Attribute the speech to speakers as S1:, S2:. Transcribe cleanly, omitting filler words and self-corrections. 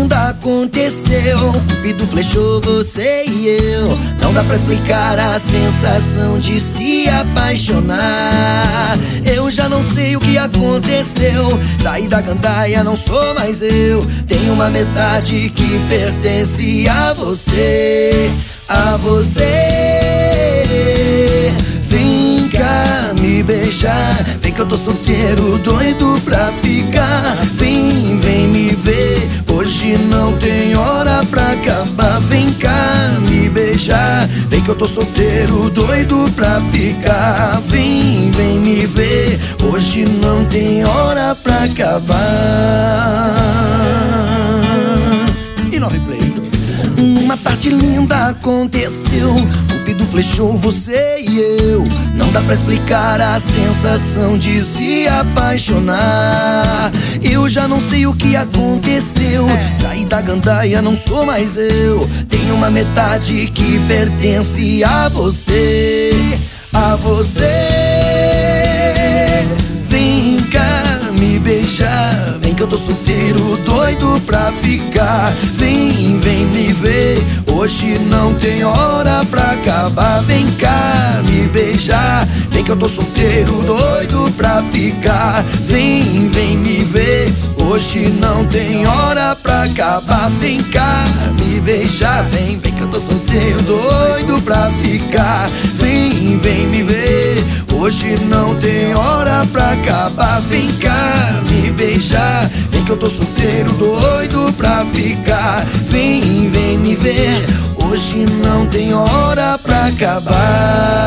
S1: linda aconteceu, Cupido flechou você e eu. Não dá pra explicar a sensação de se apaixonar. Eu já não sei o que aconteceu, saí da gandaia, não sou mais eu. Tenho uma metade que pertence a você, a você. Vem cá me beijar, vem que eu tô solteiro, doido pra ficar. Vem, vem me ver, hoje não tem hora pra acabar. Vem cá me beijar, vem que eu tô solteiro, doido pra ficar. Vem, vem me ver, hoje não tem hora pra acabar. E 9 play. Uma tarde linda aconteceu, Cupido flechou você e eu. Não dá pra explicar a sensação de se apaixonar. Eu já não sei o que aconteceu, saí da gandaia, não sou mais eu. Tenho uma metade que pertence a você, a você. Vem cá me beijar, vem que eu tô solteiro, doido pra ficar. Vem, vem me ver, hoje não tem hora pra acabar. Vem cá me beijar, vem que eu tô solteiro, doido pra ficar. Vem, vem me ver, hoje não tem hora pra acabar. Vem cá me beijar, vem, vem que eu tô solteiro, doido pra ficar. Vem, vem me ver, hoje não tem hora pra acabar. Vem cá me beijar, vem que eu tô solteiro, doido pra ficar. Vem, vem me ver, hoje não tem hora pra acabar.